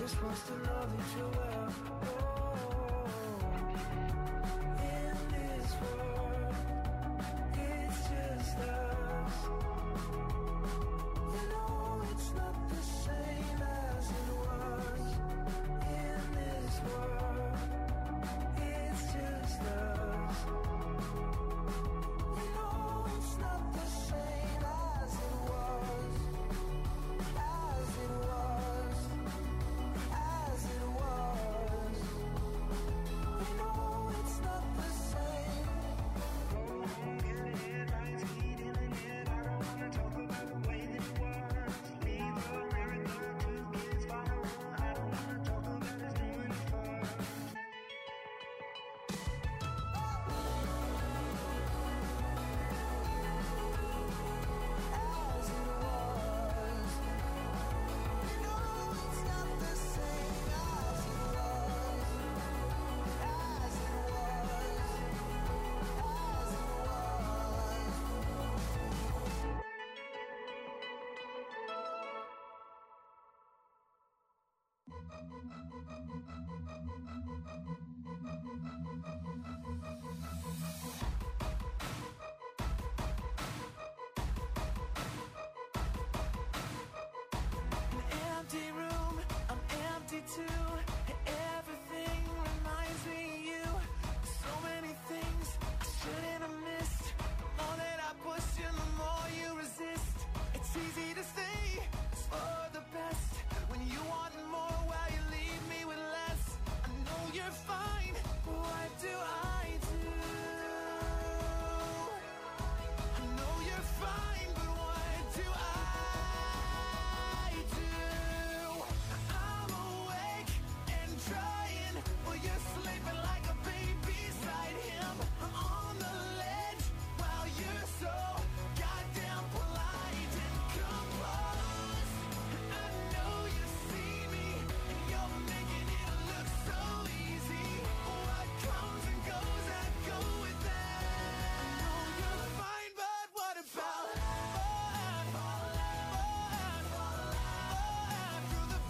just wants to know that you're well. In this world, it's just us. You know it's not the same as it was. In this world, it's just us. You know it's not the same as it was. As it was. As it was. You know it's not the same. In the headlights, heat in the head. I don't wanna talk about the way that it was. Leave America, 2 kids following. I don't wanna talk about us doing it first. As it was. You know it's not the same as it was. As it was. As it An empty room, I'm empty too. Everything reminds me of you. So many things I shouldn't have missed. The more that I push you, the more you resist. It's easy to say it's for the best when you want more while you leave me with less. I know you're fine, but what do I do? I know you're fine, but what do I do? I'm awake and trying while you're sleeping like a baby beside him. I'm on the ledge while you're so goddamn polite and composed. I know you see me and you're making it look so easy. What comes and goes, I go with that. I know you're fine, but what about through the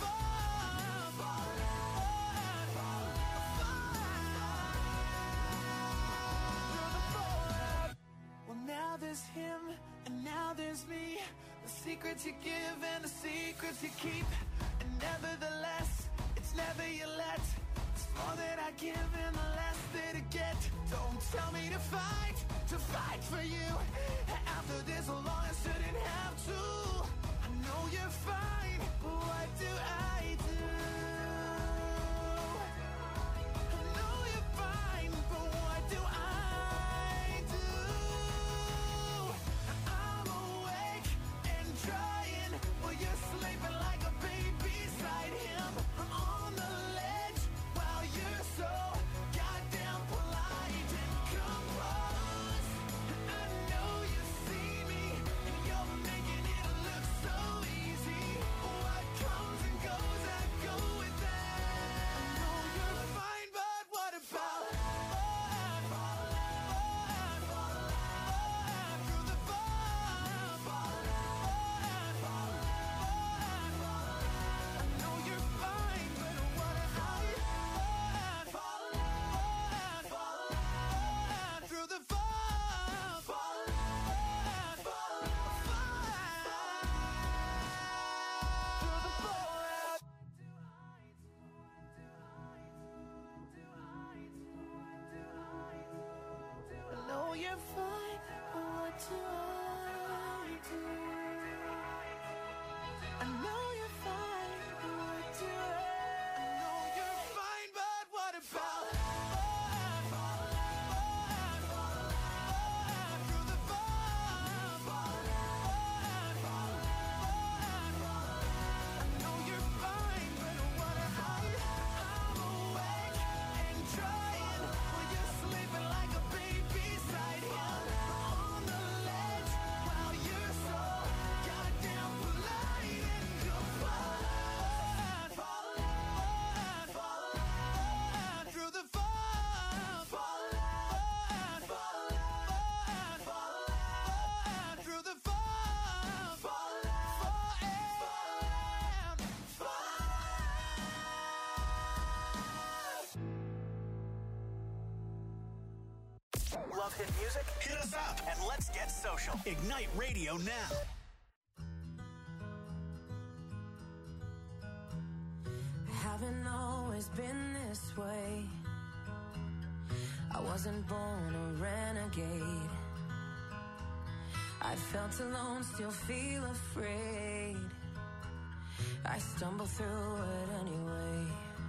Well, now there's him and now there's me. The secrets you give and the secrets you keep. And nevertheless, it's never you let. It's more that I give and the less that I get. Don't tell me to fight for you. After this long, I shouldn't have to. I know you're fine, but what do I do? I know you're fine, but what do I do? I'm awake and trying while you're sleeping like a baby beside him. I'm on the ledge while you're so goddamn polite and composed. I know you see me and you're making it look so easy. What comes and goes, I Love hit music? Hit us up and let's get social. Ignite Radio now. Haven't always been this way. I wasn't born a renegade. I felt alone, still feel afraid. I stumble through it anyway.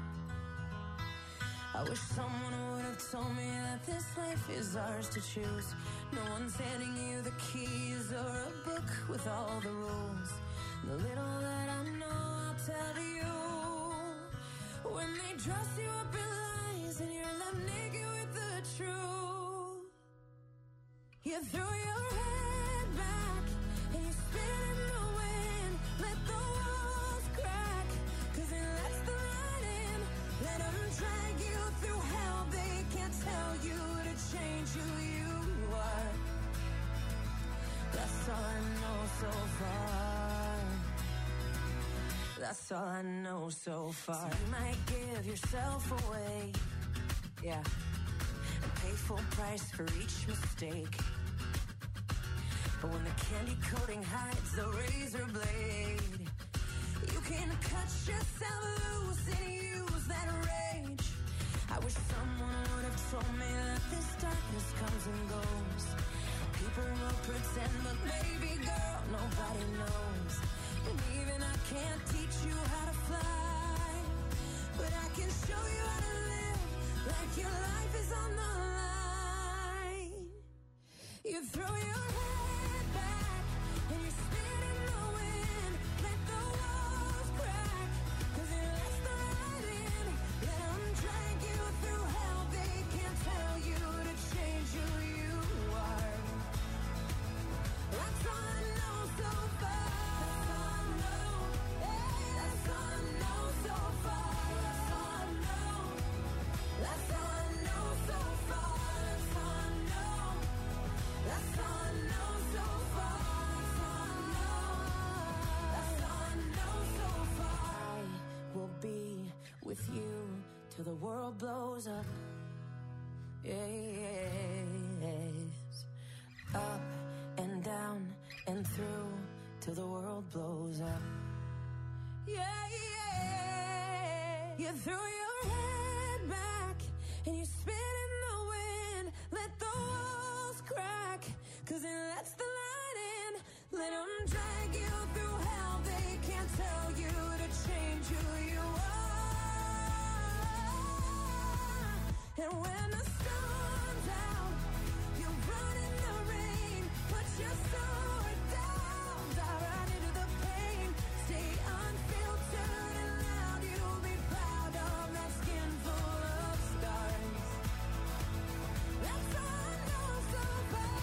I wish someone would have told me that this life is ours to choose. No one's handing you the keys or a book with all the rules. The little that I know I'll tell to you. When they dress you up in lies and you're left naked with the truth, you throw your head back and you spin in the wind. Let the walls crack, 'cause it lets the light in. Let them drag you through hell. They can't tell you to change who you are. That's all I know so far. That's all I know so far. So you might give yourself away, yeah, and pay full price for each mistake. But when the candy coating hides the razor blade, you can cut yourself loose and use that rage. I wish someone would have told me that this darkness comes and goes. People will pretend, but baby girl, nobody knows. And even I can't teach you how to fly, but I can show you how to live like your life is on the line. You throw your head back and you spin in the wind. Let the walls crack, 'cause it lets the light in. Let them drag you through hell. They can't tell you to change who you are. That's all I know so far. With you till the world blows up. Yes. Up and down and through till the world blows up. Yeah, yeah. You threw your head back and you spin in the wind. Let the walls crack, 'cause it lets the light in. Let them drag you through hell. They can't tell you to change who you are. And when the sun's out, you run in the rain. Put your sword down, dive right into the pain. Stay unfiltered and loud. You'll be proud of that skin full of scars. That's all I know so far.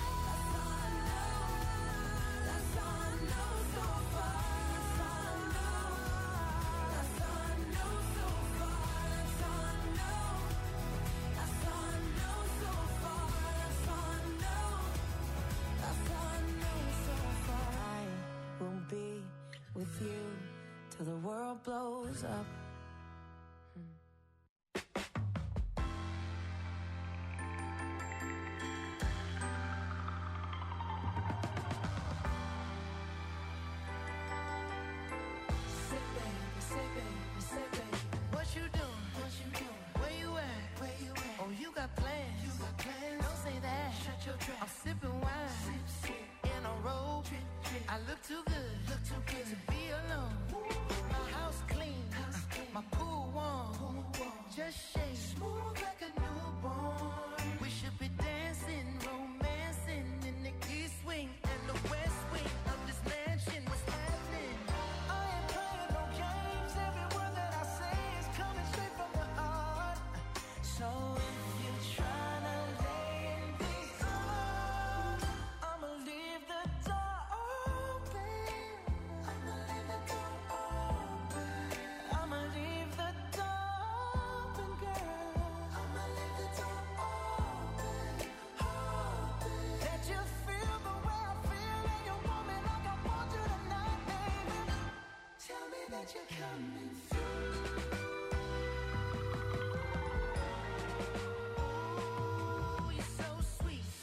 That's all I know so far. That's all I know. That's all I know so far. That's all I know. That's all I know so far. That's all I know. That's all I know so far. I will be with you till the world blows up. Say baby, say baby, say baby. What you doing? What you doing? Where you at? Where you at? Oh, you got plans. You got plans. Don't say that. Shut your trap. I'm sipping wine. Sip, sip. In a robe. Drip, drip. I look too good. Look too good to be alone. My house clean. House clean. My pool warm. Pool warm. Just shake. Smooth like a newborn. We should be dancing, romancing in the east wing and the west wing of this mansion. What's happening? I ain't playing no games. Every word that I say is coming straight from the heart. So if you're trying to lay in these arms, I'ma leave the door open. I'ma leave the door open. I'ma leave the door open, girl. I'ma leave the door open, open. That you feel the way I feel and you want me like I want you tonight, baby. Tell me that you're coming through. Ooh, you're so sweet.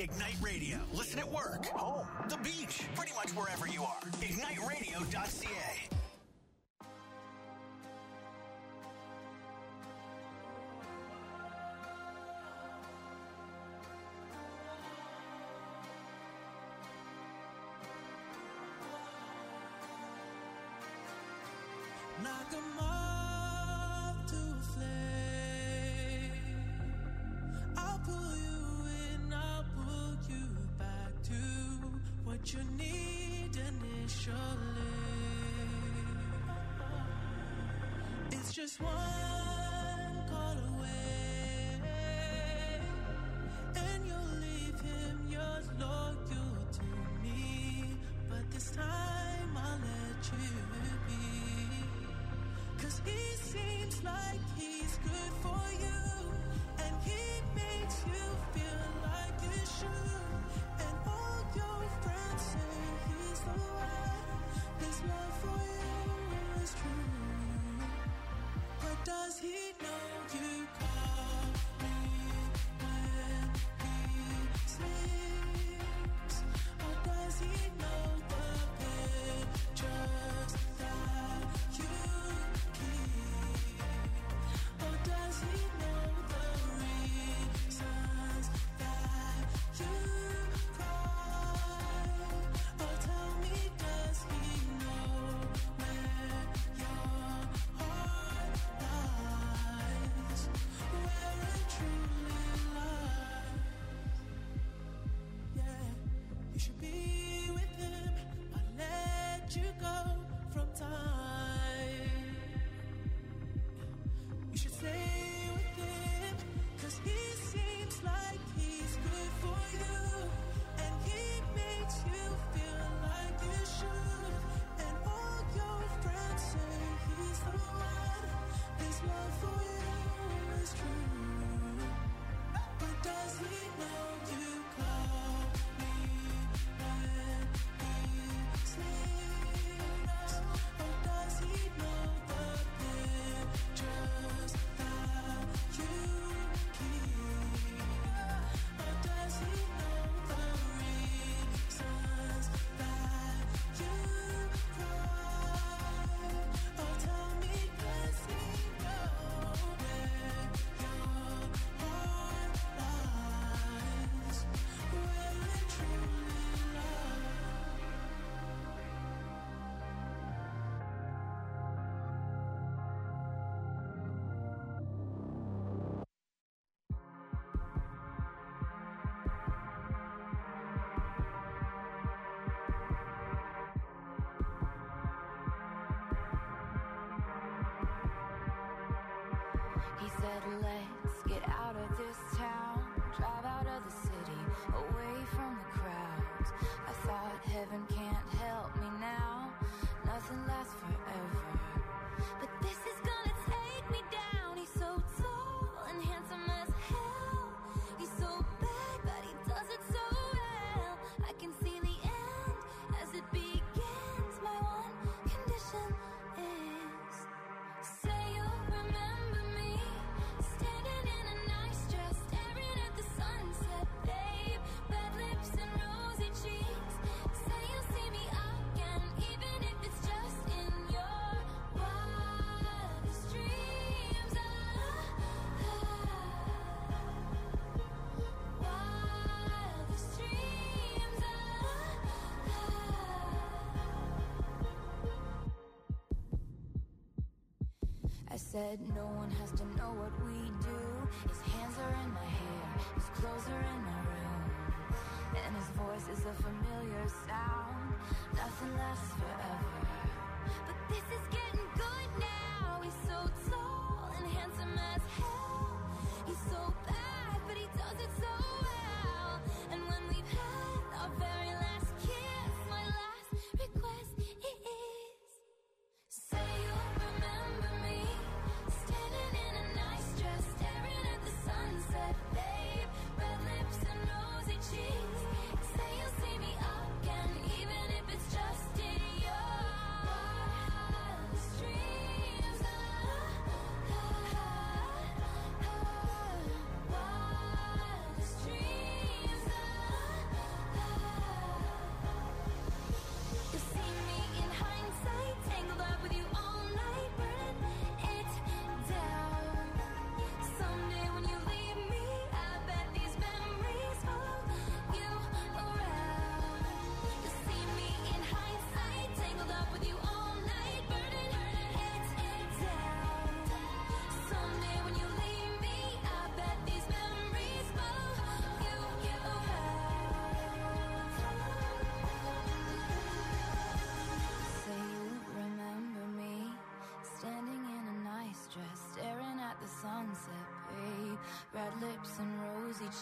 Ignite Radio. Listen at work, home, the beach, pretty much wherever you are. IgniteRadio.ca. Knock 'em off to a flame. I'll pull you in, I'll pull you back to what you need initially. It's just one call away, and you'll leave him yours loyal to me. But this time I'll let you be. 'Cause he seems like he's good for you, and he makes you feel like you should. And all your friends say he's the one. His love for you is true. But does he know you call me when he sleeps? Or does he know the pictures that you keep? Or does he know the reasons that you cry? Or tell me, does he know where your heart lies? Where it truly lies? Yeah, you should be with him, but let you go from time. You should stay with him, 'cause he seems like he's good for you, and he makes you feel like you should. And all your friends say he's the one. His love for you is true. But does he know you call me when he sleeps? Or does he know the pictures that you keep? Or does he know the reasons that you cry? Or tell me, does he know where your heart lies? Where it truly lies? He said, let's get out of this town, drive out of the city, away from the crowds. I thought heaven can't help me now, nothing lasts forever. But this is gonna take me down. He's so tall and handsome as hell. He's so bad, but he does it so well. I can see the end as it begins. My one condition is, say you'll remember me, standing in a nice dress, staring at the sunset, babe. Red lips and rosy cheeks. Say you'll see me again, even if it's just in your wildest dreams. Wildest dreams. I said no one has to know what we do. His hands are in my hair, his clothes are in my room, and his voice is a familiar sound. Nothing lasts forever, but this is getting good now. He's so tall and handsome as hell. He's so bad, but he does it so well. And when we've had our very last kiss, my last request is, say you'll remember me, standing in a nice dress, staring at the sunset, babe. Red lips and rosy cheeks. Say you'll see me again, even if it's just in your wildest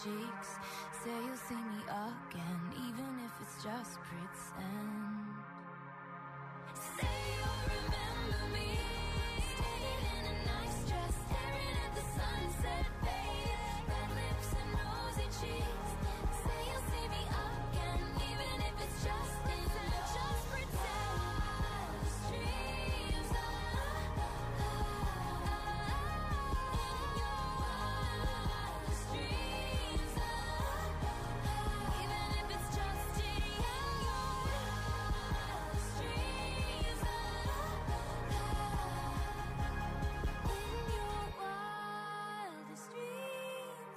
cheeks. Say you'll see me again, even if it's just pretend. Say you'll remember me, standing in a nice dress, staring at the sunset, babe. Red lips and rosy cheeks. Say you'll see me again, even if it's just pretend. Streams in your wildest dreams, even if it's just in your wildest dreams, in your wildest dreams.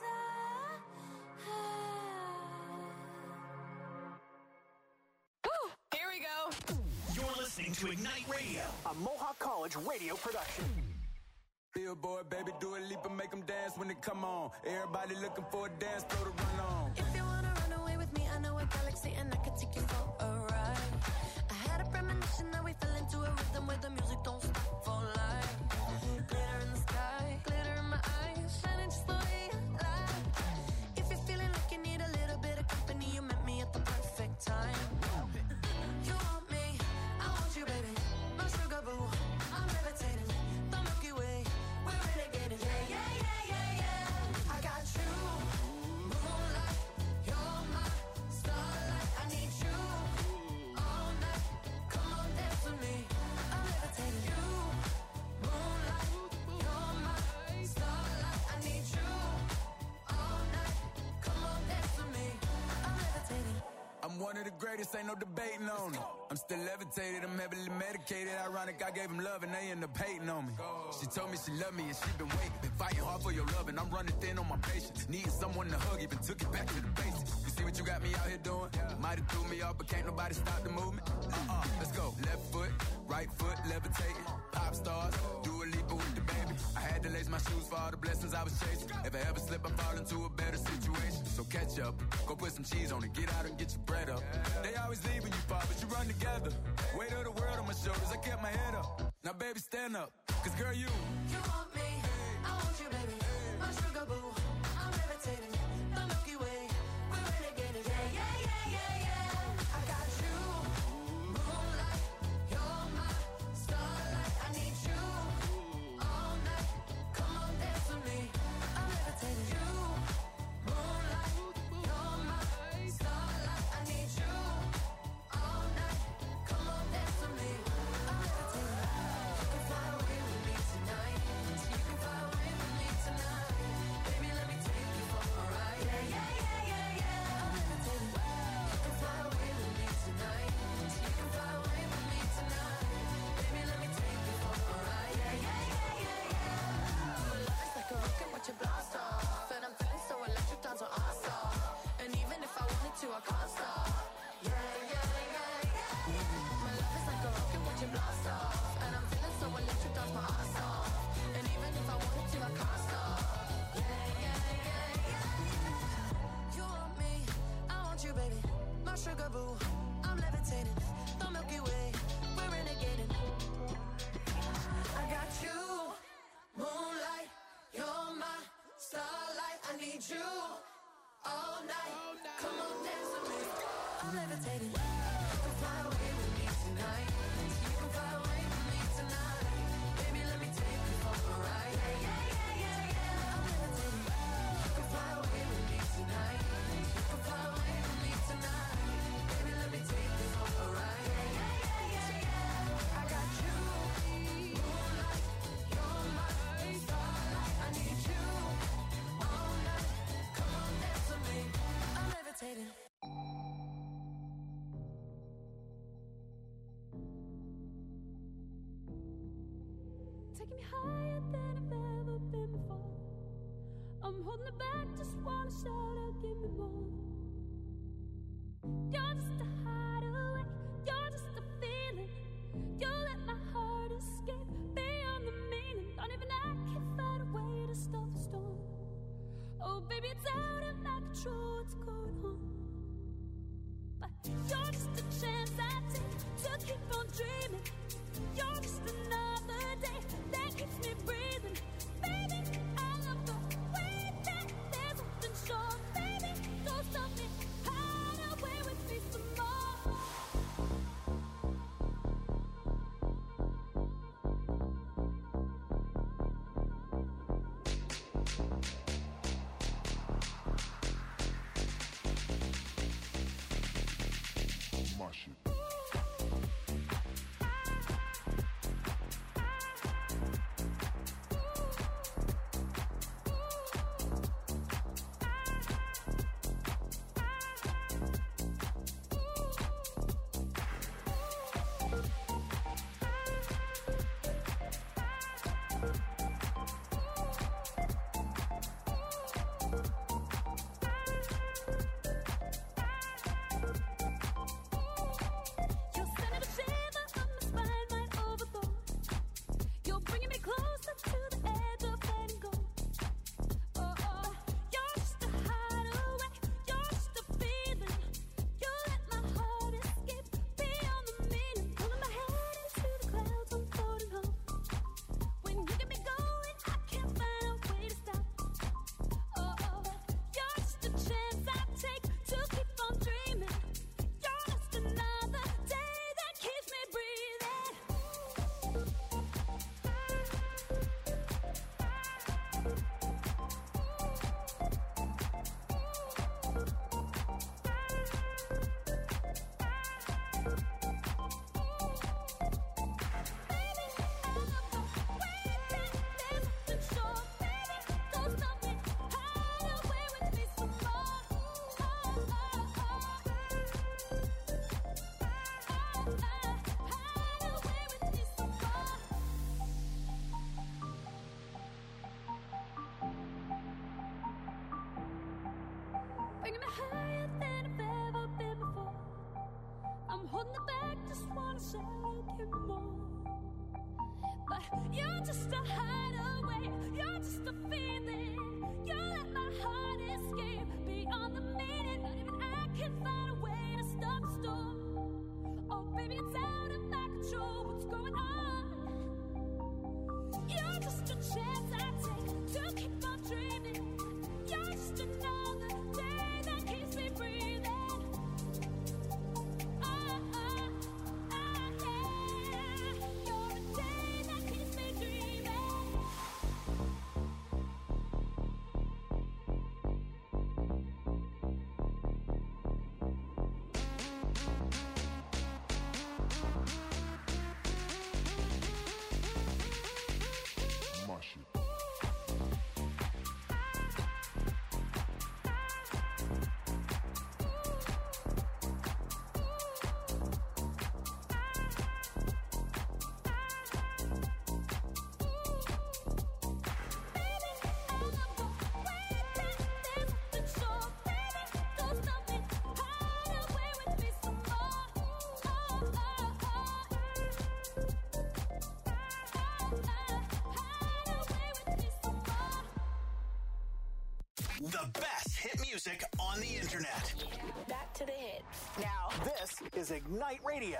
Here we go. You're listening to Ignite Radio, a Mohawk College radio production. Billboard, baby, do a leap and make them dance when they come on. Everybody looking for a dance floor to run on. If you wanna run away with me, I know a galaxy and I can take you for a ride. I had a premonition that we fell into a rhythm where the music don't stop for life. Glitter in the sky, glitter in my eyes, shining just the way you like. If you're feeling like you need a little bit of company, you met me at the perfect time. You want me, I want you, baby. My sugar boo, I'm levitating. The Milky Way, we're renegading. Yeah, yeah, yeah, yeah, yeah. I got you, moonlight. You're my starlight. I need you all night. Come on, dance with me. I'm levitating. You, moonlight. You're my starlight. I need you all night. Come on, dance with me. I'm levitating. I'm one of the greatest, ain't no debating on it. I'm still levitated, I'm heavily medicated. Ironic, I gave him love and they end up hating on me. She told me she loved me and she been waiting. Been fighting hard for your love and I'm running thin on my patience. Needing someone to hug, even took it back to the basics. You see what you got me out here doing? Might have threw me off, but can't nobody stop the movement. Let's go. Left foot, right foot, levitating. Pop stars, do a leap with the baby. I had to lace my shoes for all the blessings I was chasing. If I ever slip, I fall into a better situation. So catch up, go put some cheese on it, get out and get your bread up. They always leave when you fall, but you run together. Weight of the world on my shoulders, I kept my head up. Now baby, stand up, cause girl, you want me, I want you, baby. My sugar boo, I'm levitating. The Milky Way, we're renegading. Yeah, yeah, yeah, yeah, yeah. I got you, moonlight. You're my starlight. I need you all night. Come on, dance with me. I'm levitating. You, moonlight. You're my starlight. I need you all night. Come on, dance with me. I'm levitating. You can fly away with me tonight. You can fly away with me tonight. Baby, let me take you for a ride. Yeah, yeah, yeah, yeah, yeah. I'm levitating. You can fly away with me tonight. You can fly away with me tonight. Baby, let me take you for a ride. Yeah, yeah, yeah, yeah, yeah. My love is like a rocket, watch it blast off. And I'm feeling so electric, down to off. And even if I wanted to, I can't stop. Yeah, yeah, yeah, yeah. My love is like a rocket, watch it blast off. And I'm feeling so electric, down my ass off. And even if I wanted to, I can't stop. Yeah, yeah, yeah, yeah. You want me, I want you, baby. My sugar boo, I'm levitating. The Milky Way, we're renegading. I got you, moonlight. You're my starlight. I need you all night. Come on, dance with me. I'm levitating. You can fly away with me tonight. You can fly away with me tonight. Baby, let me take you for a ride. Yeah, yeah, yeah, yeah, yeah. I'm levitating. You can fly away with me tonight. You can fly away with me tonight. Baby, let me take you for a ride. Yeah, yeah, yeah, yeah, yeah. I got you, moonlight. You're my starlight. I need you all night. Come on, dance with me. I'm levitating. Taking me higher than I've ever been before. I'm holding it back, just wanna shout out, give me more. You're just a hideaway, you're just a feeling. You let my heart escape beyond the meaning. Don't even I can find a way to stop the storm. Oh baby, it's out of my control, what's going on? But you're just a chance I take to keep on dreaming. You're just another day that keeps me breathing. Baby, I love the way that there's something so share you more. But you're just a hideaway, you're just a feeling. You let my heart escape beyond the meaning. Not even I can find a way to stop the storm. Oh baby, it's out of my control. What's going on? You're just a chance I take to keep on dreaming. You're just another day that keeps me breathing. Yeah. You're a day that keeps me dreaming. Mash it. The best hit music on the internet. Back to the hits. Now, this is Ignite Radio.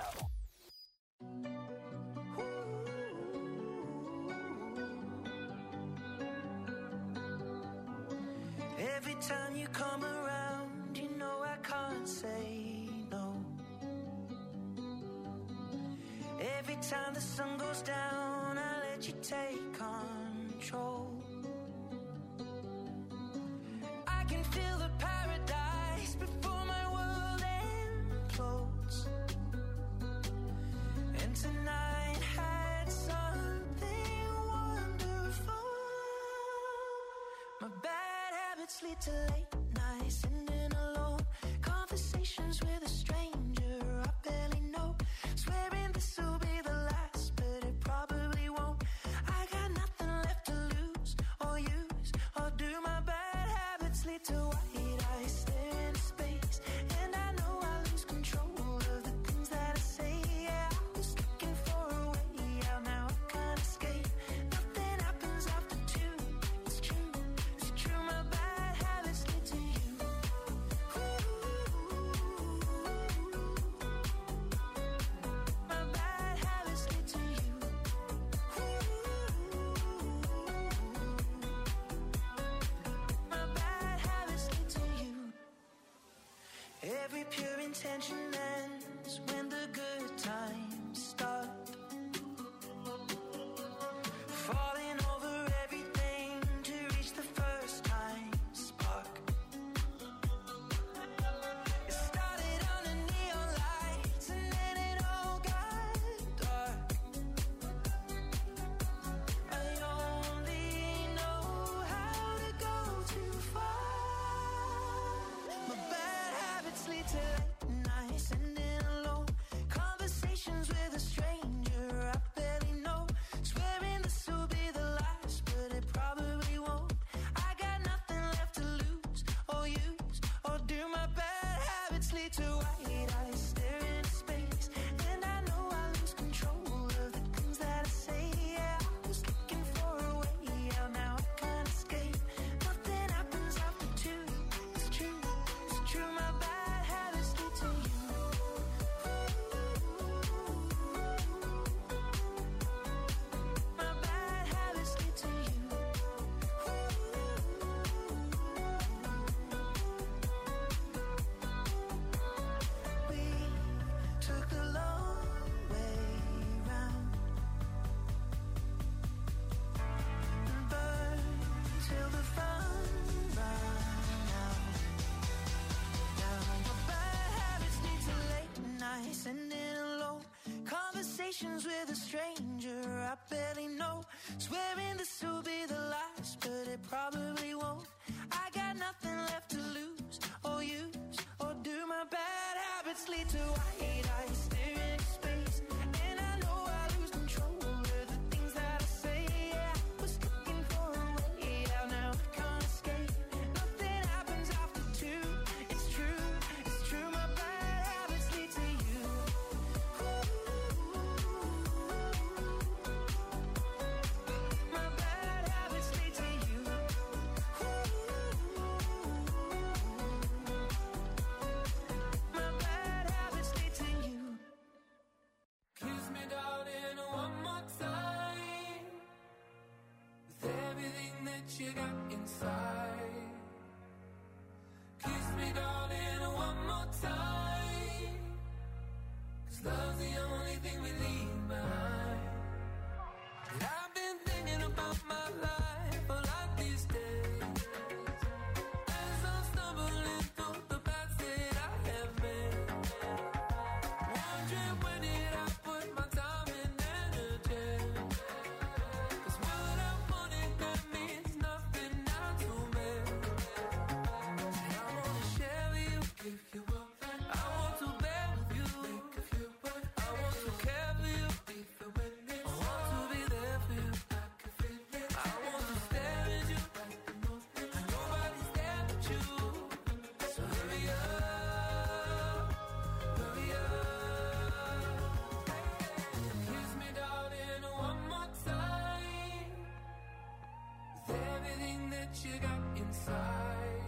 Every time you come around, you know I can't say no. Every time the sun goes down, I let you take control. I can feel the paradise before my world implodes. And tonight had something wonderful. My bad habits lead to late nights, sitting alone. Conversations with a stranger I barely know. Swearing this will be the last, but it probably won't. I got nothing left to lose or use or do. My bad habits lead to white eyes staring into space, and I know I lose control of the things that I say. Yeah, I was looking for a way out, now I can't escape. Nothing happens after two. It's true, it's true. My bad habits lead to you. My bad habits lead to you. My bad habits lead to you. Every pure intention ends when the good times start. Falling over everything to reach the first time spark. It started under neon lights and then it all got dark. I only know how to go too far. My bad habits lead to late nights, sitting alone. Conversations with a stranger I barely know. Swearing this will be the last, but it probably won't. I got nothing left to lose or use or do. My bad habits lead to white eyes staring into space, and I know I lose control of the things that I say. Yeah, I was looking for a way out, now I can't escape. Nothing happens after two. It's true, it's true. My bad habits lead to you. My bad habits lead to you. We took the long way round and burned till the fun ran out. Now my bad habits lead to late nights, sitting alone. Conversations with a stranger I barely know. Swearing this will be the last, but it probably won't. I got nothing left to lose or use or do. My bad habits lead to white eyes staring into space, and I know I lose control of the things that I say. Yeah, I was looking for a way out, now I can't escape. Nothing happens after two. It's true, it's true. My bad habits lead to you. you got inside. Kiss me, darling, one more time. 'Cause love's the only thing we leave behind. And I've been thinking about my life a lot these days. As I'm stumbling through the paths that I have made. Wondering where did I put my time and energy. 'Cause what I wanted that means nothing now to me. And I wanna share with you, give you up. I want to bear with you, make a few words. I want to care for you, even when it's I want to be there for you, I can feel it. I want to stare at you, and nobody's there but you. So hurry up, hurry up. Kiss me, darling, one more time. With everything that you got inside.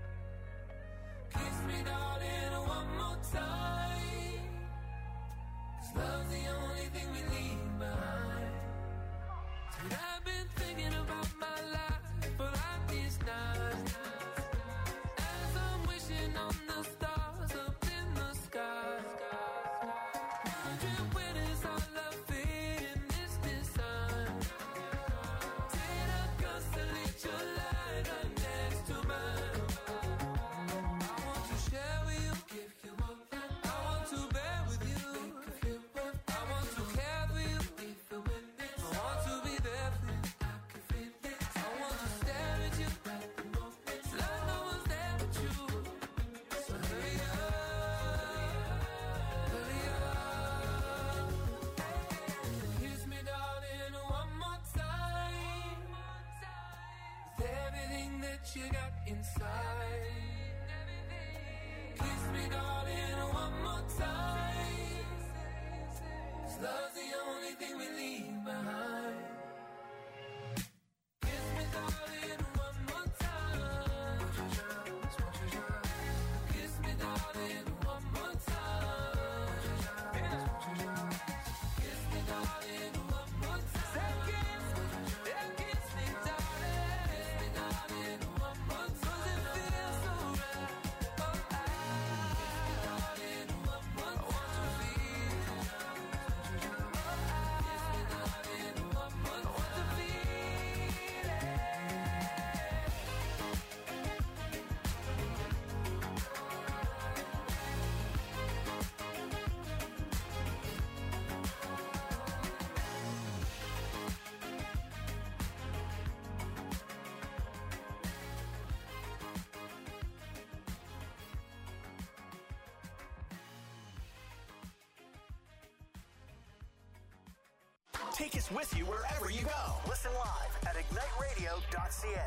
Kiss me, darling, one more time. 'Cause love's the only thing we leave behind. And I've been thinking about my life for like these nights. As I'm wishing on the stars up in the sky. Wondering where does our love fit in this design. Did I constantly your light right next to mine? I want to share with you, give you up. I want to bear with you, make a feel worth. I want to care for you, even when it's I want to be there for you, I can feel it. I want to stare at you at the moment, like no one's there but you. So hurry up, hurry up. Kiss me, darling, one more time. With everything that you got inside. Kiss me, darling, one more time. 'Cause love's the only thing we leave behind. Kiss me, darling, one more time. Kiss me, darling, one more time. Kiss me, darling, one more time. Kiss me, darling. Kiss me, darling, one more time. 'Cause it feels so right. Oh, darling, one more time. I want to feel. Kiss me, darling, one more time. I want to feel it. Take us with you wherever you go. Listen live at igniteradio.ca.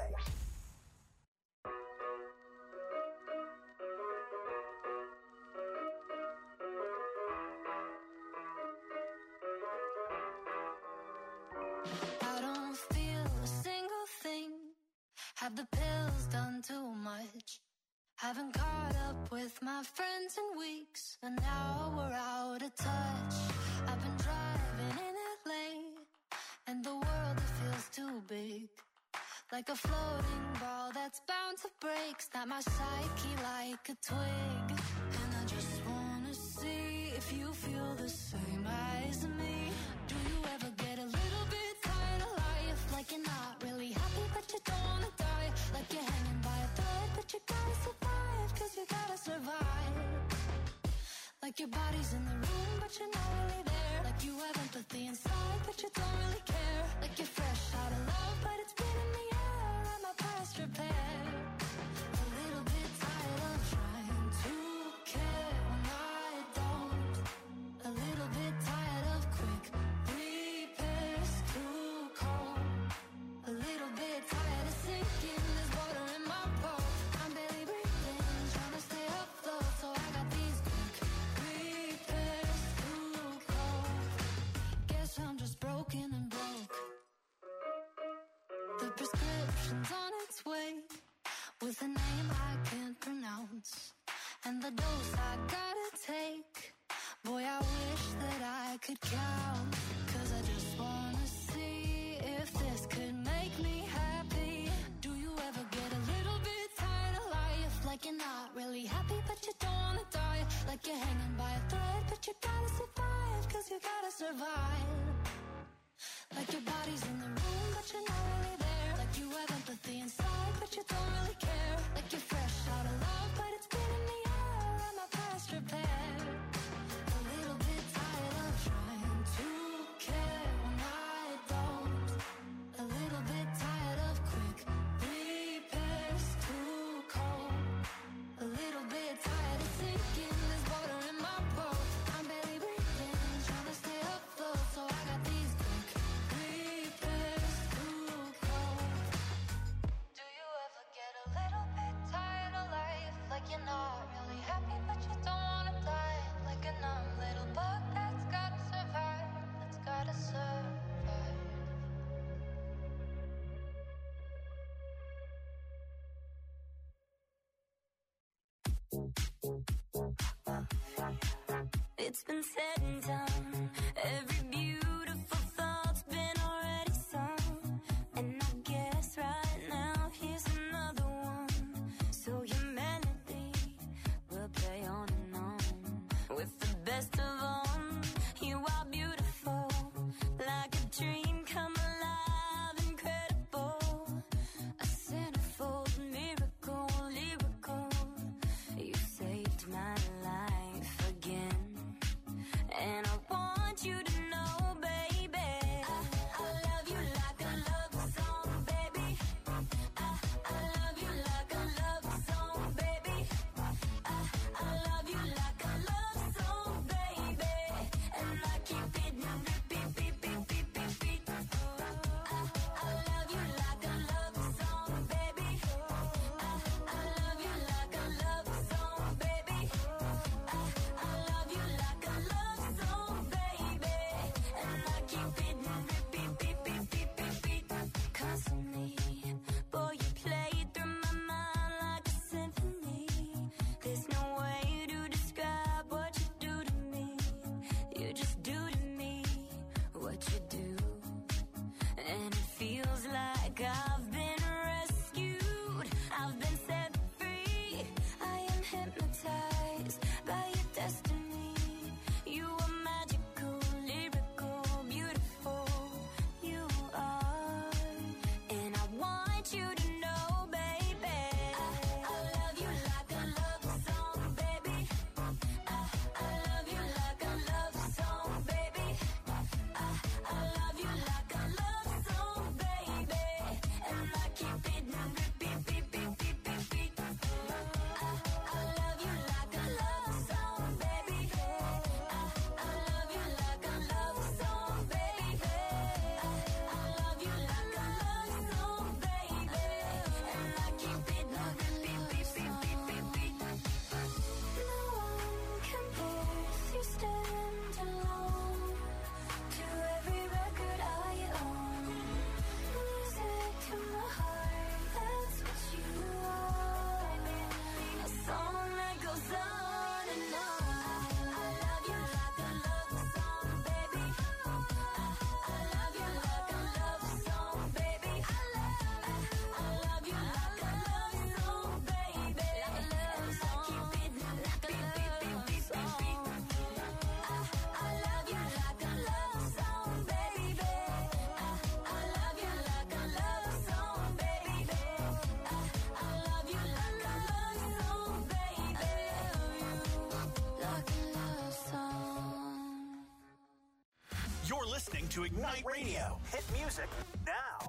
I don't feel a single thing. Have the pills done too much? Haven't caught up with my friends in weeks, and now we're out of touch. I've been driving in LA, and the world it feels too big. Like a floating ball that's bound to break. Snap my psyche like a twig. And I just wanna see if you feel the same as me. Do you ever get a little bit tired of life? Like you're not really happy but you don't wanna die. Like you're hanging by a thread but you gotta survive. 'Cause you gotta survive. Like your body's in the room but you're not really there. Like you have empathy inside but you don't really care. Like you're fresh out of love but it's been in the air. Let my past repair. A little bit tired of trying to care when I don't. A little bit tired of quick repairs too cold. A little bit tired of sinking. There's water in my boat. I'm barely breathing, trying to stay afloat. So I got these quick repairs too cold. Guess I'm just broken and broke. The prescription's on its way, with a name I can't pronounce, and the dose I gotta take. Boy, I wish that I could count. 'Cause I just wanna see if this could make me happy. It's been said and done. Every beautiful thought's been already sung. And I guess right now here's another one. So your melody will play on and on. With the best of them, you are beautiful. Like a dream come alive, incredible. A centerfold miracle, lyrical. You saved my life again. And I want you to know, baby, I love you like a love song, baby. I love you like a love song, baby. I love you like a love song, baby. And I keep it repeat, beat, beat, beat, beat, beat. I love you like a love song, baby. I love you like a love song, baby. I love you like a love song, baby. And I keep it repeat, beat, beat, beat, beat, beat. Constantly, boy, you play it through my mind like a symphony. There's no way to describe what you do to me. You just do to me what you do. And it feels like I've been rescued. I've been set free. I am hypnotized by your destiny. You are magical, lyrical, beautiful. You are. And I want you to know, baby, I love you like a love song, baby. I love you like a love song, baby. I love you like a love song, baby. And I keep it repeat, beat, beat, beat, beat, beat. I love you like a love song, baby. I love you like a love song, baby. I love you like a love song, baby. And I keep it repeat, beat, beat, beat, beat, beat. No one compares. You stand alone to every record I own. Music to my heart, that's what you are. A song that goes on and on. I love you like a love song, baby. I love you like a love song, baby. I love you like a love song, baby. And I keep it like a love song. I love you like a love song, baby. I love you like a love song, baby. I love you like a love song, baby. Like a love song. You're listening to Ignite Radio. Hit music now.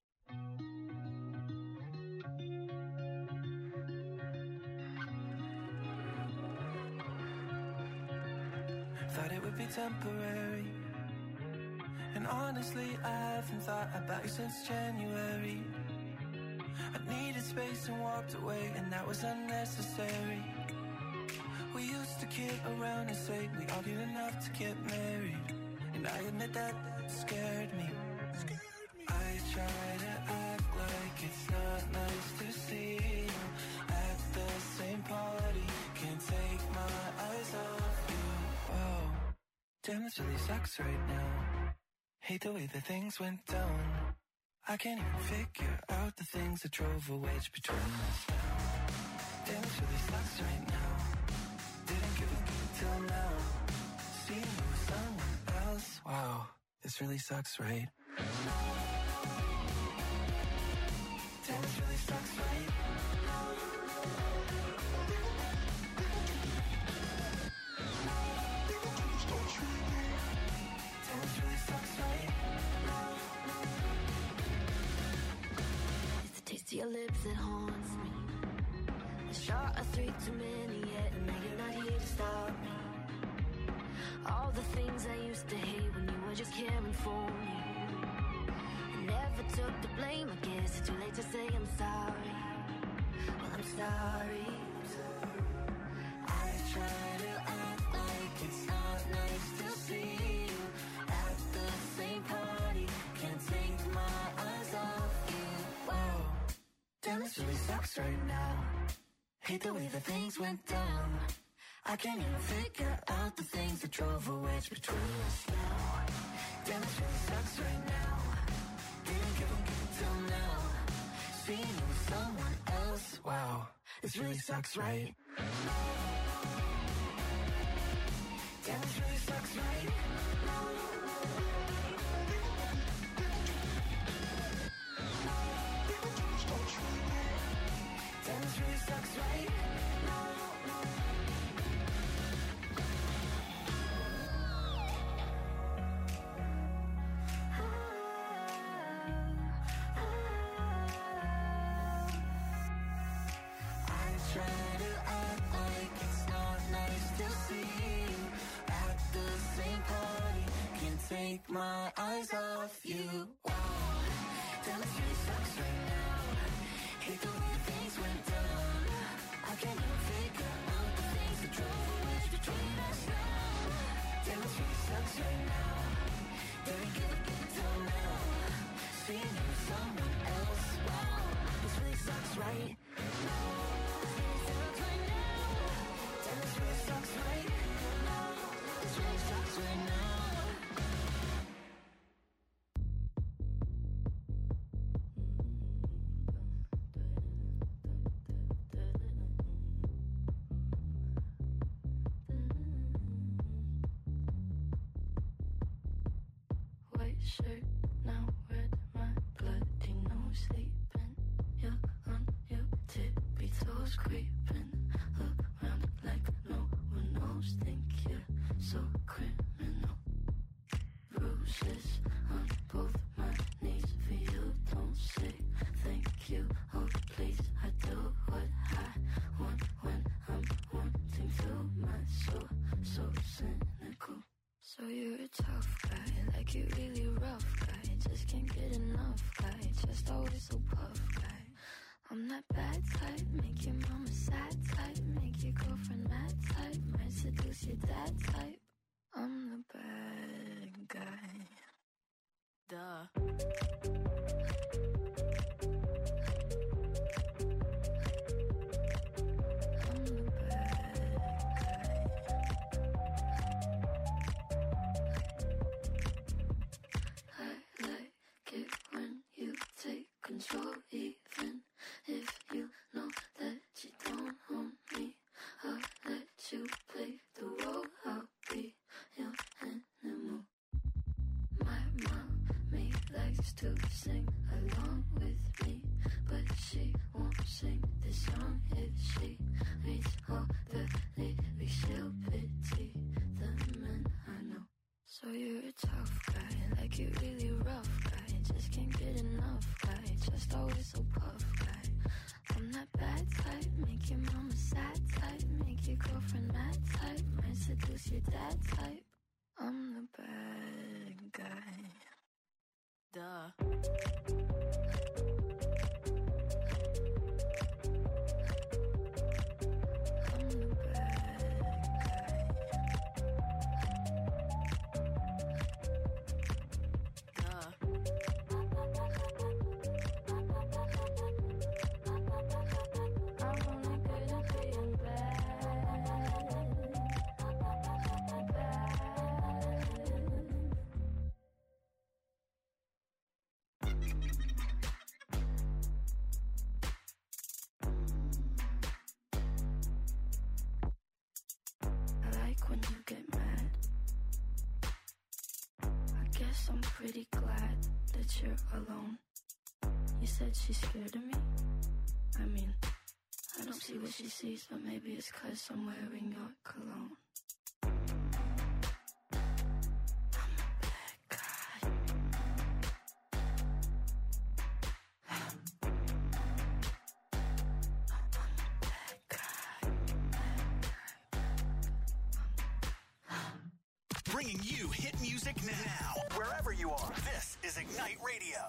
Thought it would be temporary. And honestly, I haven't thought about you since January. I needed space and walked away, and that was unnecessary. We used to kid around and say we argued enough to get married. And I admit that scared me. I try to act like it's not nice to see you at the same party. Can't take my eyes off you. Whoa, damn, this really sucks right now. Hate the way that things went down. I can't even figure out the things that drove a wedge between us now. Damn, this really sucks right now. Didn't give a good till now. Seeing you with someone else. Wow, this really sucks, right? Damn, this really sucks, right? Damn, this really sucks, right? It's the taste of your lips that haunts me. A shot of 3 too many yet, and now you're not here to stop me. All the things I used to hate when you were just caring for me. I never took the blame, I guess it's too late to say I'm sorry. Well, I'm sorry. I try to act like it's not nice to see you at the same party. Can't take my eyes off you. Whoa, damn, this really sucks right now. Hate the way that things went down. I can't even figure out the things that drove a wedge between us now. Damn, this really sucks right now. Didn't give it till now. Seeing you with someone else, wow, this really sucks, right? Damn, this really sucks, right? Damn, this really sucks, right? Take my eyes off you. Wow, damn, this really sucks right now. Hate the way things went down. I can't even figure out the things that drove a wedge between us now. Damn, this really sucks right now. Didn't give a till now. Seeing you with someone else. Wow, this really sucks right now. Damn, this really sucks right now. This really sucks right now. Shirt now red, my bloody nose sleeping. You're on your tippy toes creeping around like no one knows. Think you're so criminal. Bruises on both my knees for you. Don't say thank you. Oh please, I do what I want when I'm wanting to. My soul so cynical. So you're a tough guy, like you really rough guy. Just can't get enough guy, just always so puff guy. I'm that bad type, make your mama sad type, make your girlfriend mad type, might seduce your dad type. I'm the bad guy. Duh. Control, even if you know that you don't own me. I'll let you play the role. I'll be your animal. My mommy likes to sing along with me, but she won't sing this song if she reads all the lyrics. She'll pity the men I know. So you're a tough guy, like you really rough guy. Just can't get enough guy, just always so puff guy. I'm that bad type, make your mama sad type, make your girlfriend mad type, might seduce your dad type. I'm the bad guy. Duh. I'm pretty glad that you're alone. You said she's scared of me? I mean, I don't see what she sees, but maybe it's 'cause I'm wearing your cologne. Bringing you hit music now, wherever you are. This is Ignite Radio.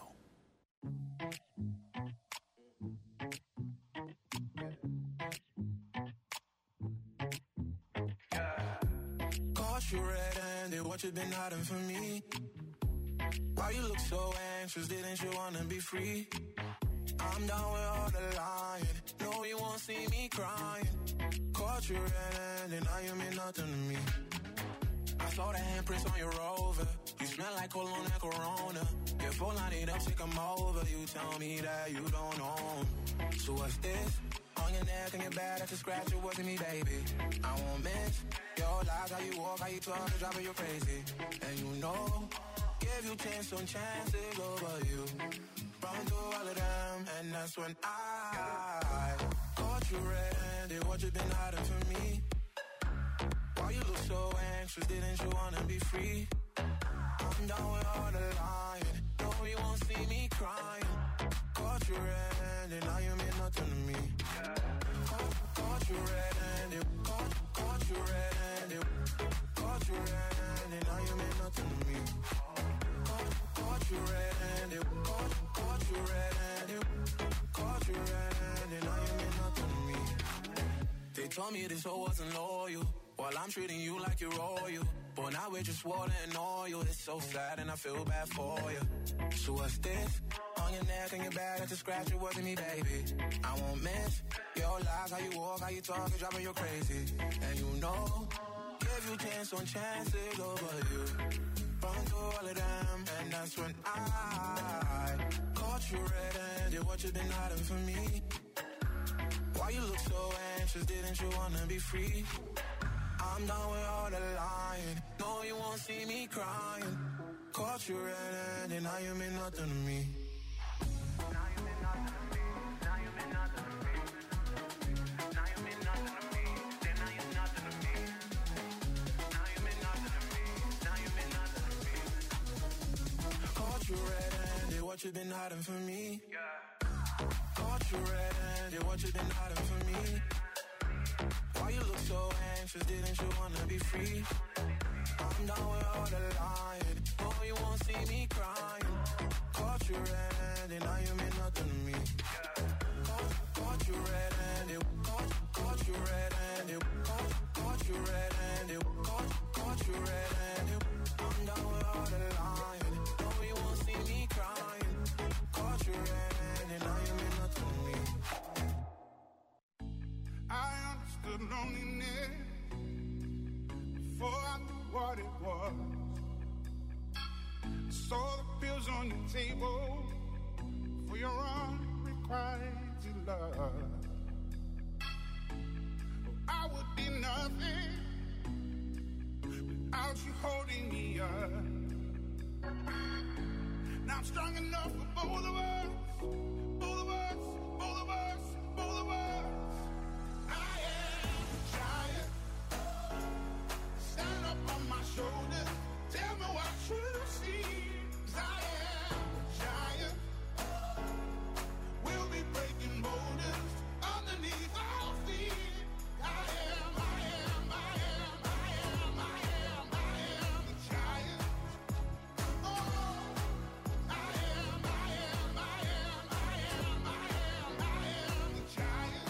Caught you red-handed, what you been hiding from me? Why you look so anxious, didn't you wanna be free? I'm down with all the lying. No, you won't see me crying. Caught you red-handed, now you mean nothing to me. I saw the handprints on your Rover. You smell like cologne and Corona. Your phone line it up, sick, I'm over. You tell me that you don't own. So what's this? On your neck and your back, that's a scratch, it wasn't me, baby. I won't miss your lies, how you walk, how you talk, it's driving you crazy. And you know, give you chance on chances over you. Run through all of them, and that's when I caught you red-handed. What you been hiding from me? Why you look so anxious? Didn't you wanna be free? I'm down with all the lying. No, you won't see me crying. Caught you red-handed, now you mean nothing to me. Caught you red-handed, caught you red-handed, caught you red-handed, now you mean nothing to me. Caught you red-handed, caught you red-handed, caught you red-handed, now you mean nothing to me. They told me this hoe wasn't loyal. While I'm treating you like you're royal. But now we're just water and oil. It's so sad and I feel bad for you. So what's this? On your neck and your back, that's a scratch, it wasn't me, baby. I won't miss your lies, how you walk, how you talk, it's driving you crazy. And you know, give you chance on chances over you. Run through all of them, and that's when I caught you red-handed. What you been hiding from me? Why you look so anxious? Didn't you wanna be free? I'm done with all the lying. No, you won't see me crying. Caught you red-handed, now you mean nothing to me. Now you mean nothing to me. Now you mean nothing to me. Now you mean nothing to me. Then now you're nothing to me. Now you mean nothing to me. Now you mean nothing to me. Caught you red-handed, what you been hiding from me? Caught you red-handed, what you been hiding from me? Why you look so anxious? Didn't you wanna be free? I'm down with all the lying. No, you won't see me crying. Caught you red-handed, now you mean nothing to me. Caught you red-handed, caught you red-handed, caught you red-handed, caught you red-handed. I'm down with all the lying. No, you won't see me crying. Caught you red-handed, now you mean nothing to me. I understood loneliness before I knew what it was. I saw the pills on your table for your unrequited love. I would be nothing without you holding me up. Now I'm strong enough for both of us, both of us, both of us, both of us. I am a giant. Stand up on my shoulders. Tell me what you see. 'Cause I am a giant. We'll be breaking boulders underneath our feet. I am a giant. Oh, I am a giant.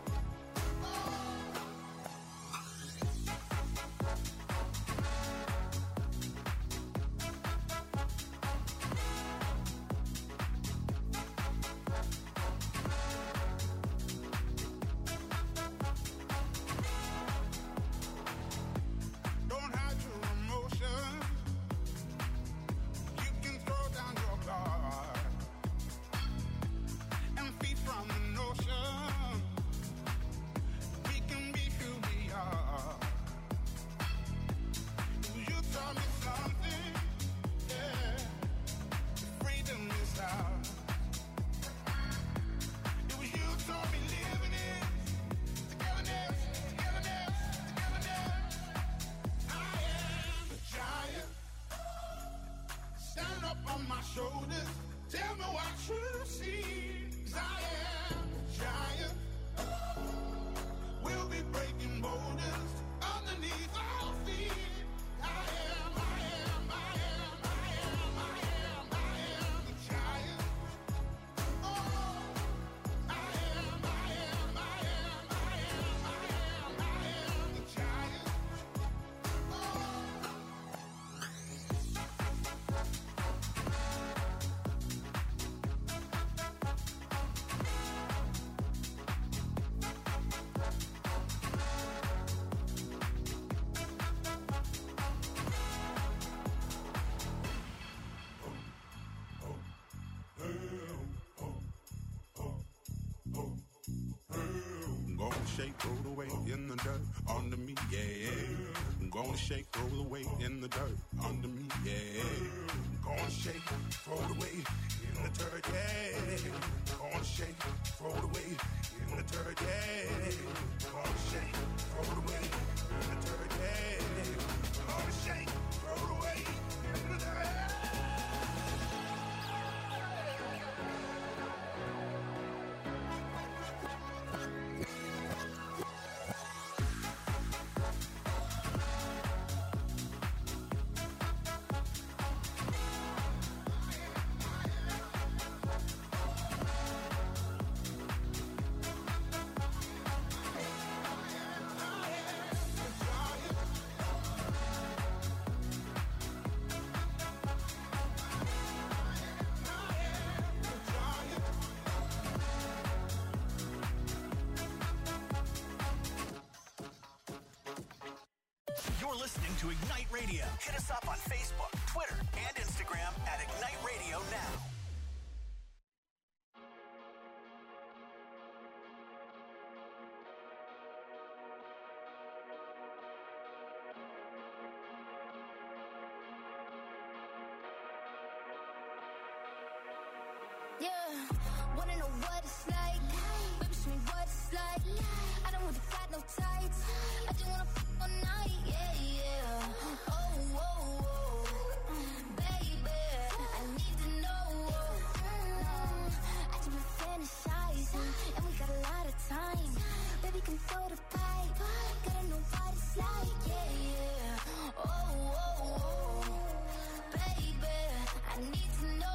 Don't hide your emotions. You can throw down your guard and feed from the notion. We can be who we are. You taught me something, yeah. Freedom is ours. It was you taught me living it. Togetherness, togetherness, togetherness. I am a giant. Stand up on my shoulders. Tell me what you see. 'Cause I am a giant. We'll be breaking boulders underneath our feet. I am a giant. Oh, I am a giant. Oh. shake, throw the weight in the dirt under me, yeah. I'm gonna shake, throw the weight in the dirt under me, yeah. I'm gonna shake, throw the weight in the dirt, yeah. Gonna shake, throw the weight in the dirt, yeah. Gonna shake, throw the weight in the dirt, yeah. Gonna shake, throw the weight in the dirt. You're listening to Ignite Radio. Hit us up on Facebook, Twitter, and Instagram at Ignite Radio Now. Yeah, wanna know what it's like? Baby, show me what it's like. I don't really got no tights. I just wanna f all night, yeah, yeah. Oh, oh, oh, baby, I need to know. I just been fantasizing, and we got a lot of time. Baby, come throw the pipe. Gotta know what it's like, yeah, yeah. Oh, oh, oh, baby, I need to know.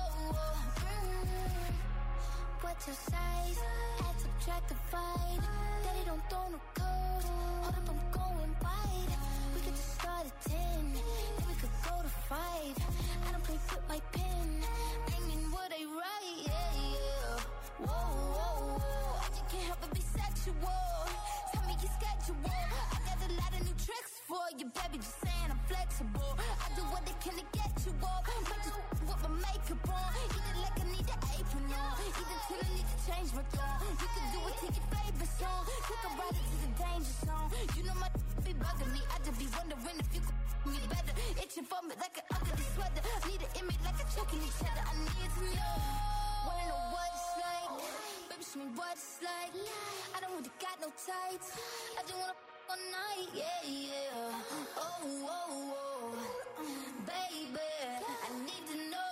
What's your size? Add, subtract, divide. Daddy don't throw no code. Hold up, I'm going wide. We could just start at 10, then we could go to 5. I don't play with my pen. Bringing what I write, yeah, yeah. Whoa, whoa, whoa. I just can't help but be sexual. Tell me your schedule. I got a lot of new tricks for you, baby. Just saying I'm flexible. I do what I can to get you up. Might just with my makeup on. Eat it like I need an apron on. Eat it till I need to change my tone. You can do it to your favorite song. Take a ride into the danger zone. You know my be bugging me. I just be wondering if you could me better. Itching for me like an ugly sweater. Need an image like a choking each other. I need to know. Wanna know what it's like? Baby, show me what it's like. I don't really got no tights. I just wanna f all night, yeah, yeah. Oh, oh, oh, baby, I need to know.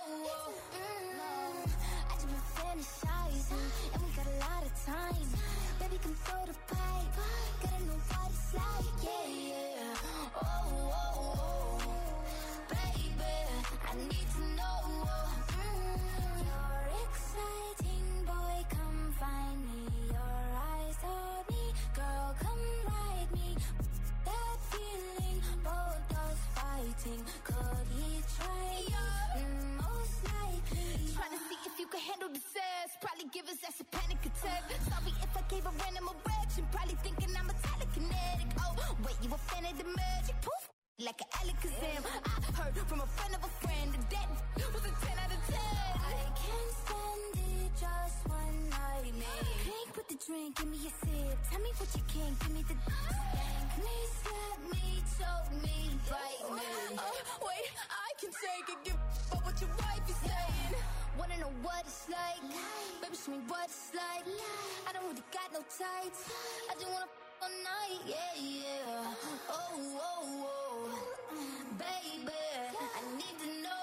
I just been fantasizing, and we got a lot of time. Baby, come throw the pipe. Gotta know what it's like, yeah, yeah. Oh, oh, oh, baby, I need to know. You're exciting, boy, come find me. Your eyes told me, girl, come ride me. That feeling, both us fighting. Could he try you? Most likely. Trying to see if you can handle the sass. Probably give us that's a panic attack. Sorry if I gave a random erection. Probably thinking I'm a telekinetic. Oh, wait, you a fan of the magic? Poof, like an Alakazam. I heard from a friend of a friend that was a 10 out of 10. I can't stand it, just one night, man. Drink with the drink, give me a sip. Tell me what you can, give me the spank me, slap me, choke me, bite me. Wait, I can take it, give up what your wife is saying. Wanna know what it's like? Baby, show me what it's like. I don't really got no tights. I just wanna f all night, yeah, yeah. Oh, oh, oh, baby, I need to know.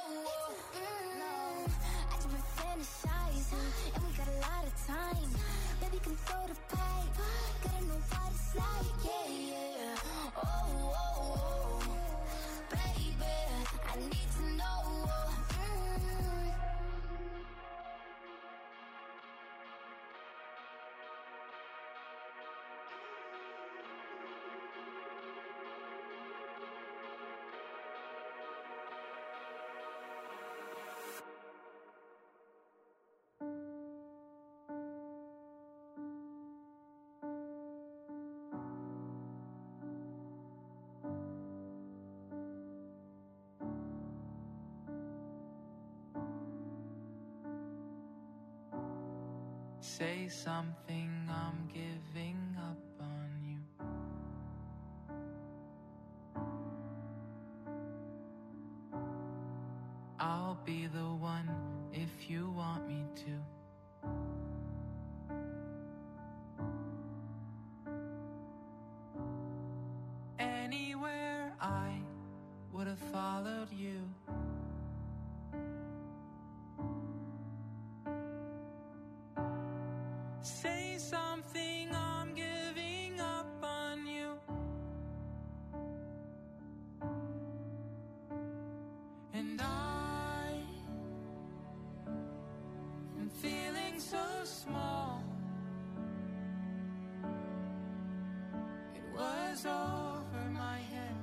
I just been fantasizing, and we got a lot of time. Baby, come throw the pipe. Gotta know what it's like, yeah, yeah. Oh, oh, oh, baby, I need to know. Say something, I'm giving up on you. I'll be the one if you want me to. Anywhere I would have followed you. Say something, I'm giving up on you. And I am feeling so small. It was over my head.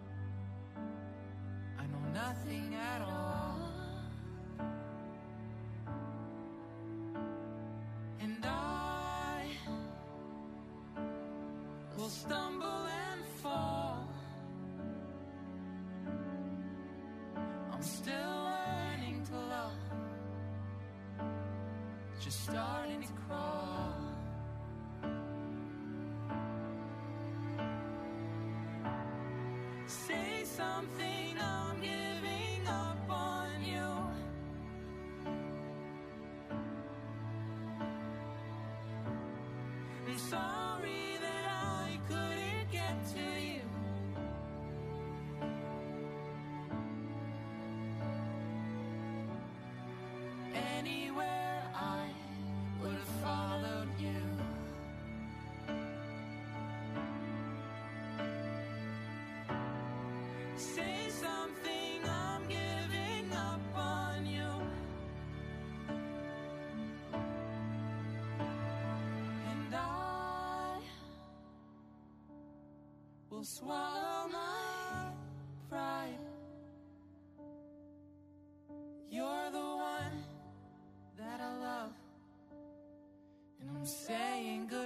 I know nothing at all. And I will stumble and fall. I'm still learning to love, just starting to crawl. Say something, I'm giving up on you. I'm sorry that I couldn't get to you. Anywhere I would have followed you. Say something, I'm giving up on you. And I will swallow my pride. You're the one that I love, and I'm saying goodbye.